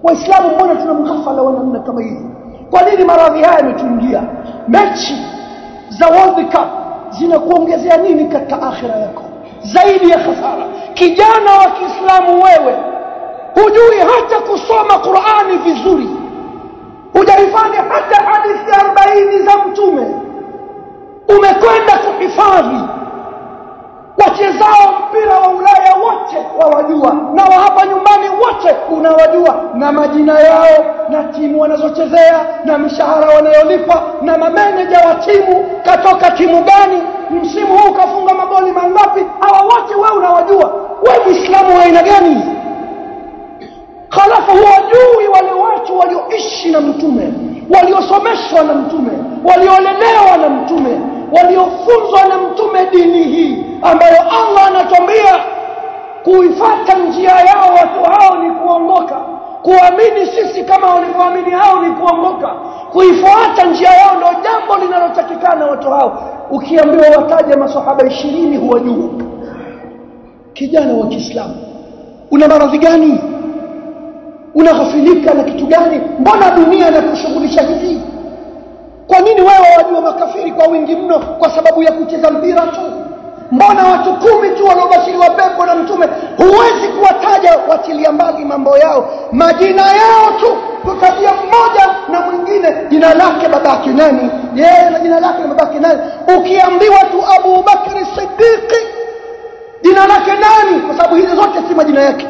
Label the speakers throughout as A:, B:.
A: Waislamu mbona tuna mghafala wa namna kama hii? Kwa nini maradhi haya yametuingia? Mechi za World Cup zinakuongezea nini katika akhira yako zaidi ya hasara? Kijana wa Kiislamu wewe hujui hata kusoma Qur'ani vizuri, hujaifanya hata hadithi 40 za Mtume, umekwenda kuhifadhi. Wachezao mpira wa Ulaya wote wawajua, na wa hapa nyumbani wote unawajua, na majina yao na timu wanazochezea na mishahara wanayolipa na mameneja wa timu, katoka timu gani, msimu huu kafunga magoli mangapi, hawa wote wewe unawajua. Wewe Muislamu wa aina gani? Khalafu huwajui wale watu walioishi na Mtume, waliosomeshwa na Mtume, waliolelewa na Mtume, waliofunzwa na Mtume dini hii ambayo Allah anatuambia kuifuata njia yao watu hao ni kuongoka. Kuamini sisi kama walivyoamini hao ni kuongoka. Kuifuata njia yao ndio jambo linalotakikana watu hao. Ukiambiwa wataje maswahaba 20 huwajui. Kijana wa Kiislamu, una maradhi gani? Unaghafilika na kitu gani? Mbona dunia inakushughulisha hivi? Kwa nini wewe wajua makafiri kwa wingi mno kwa sababu ya kucheza mpira tu? Mbona watu 10 tu waliobashiriwa pepo na Mtume huwezi kuwataja, watilia mbali mambo yao, majina yao tu, tutajia mmoja na mwingine jina lake babake nani, yeye na jina lake na babake nani. Ukiambiwa tu Abu Bakr Siddiq jina lake nani, kwa sababu hizo zote si majina yake.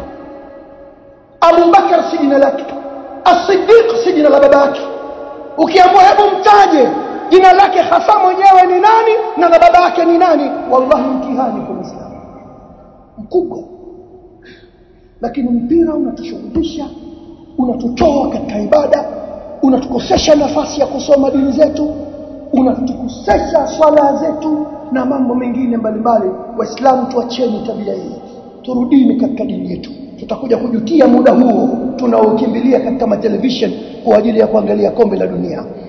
A: Abu Bakr si jina lake, As-Siddiq si jina la babake. Ukiambiwa hebu mtaje jina lake hasa mwenyewe ni nani na baba yake ni nani, wallahi mtihani kwa Muislamu mkubwa. Lakini mpira unatushughulisha, unatutoa katika ibada, unatukosesha nafasi ya kusoma dini zetu, unatukosesha swala zetu na mambo mengine mbalimbali. Waislamu tuacheni tabia hii, turudini katika dini yetu. Tutakuja kujutia muda huo tunaokimbilia katika television kwa ajili ya kuangalia kombe la dunia.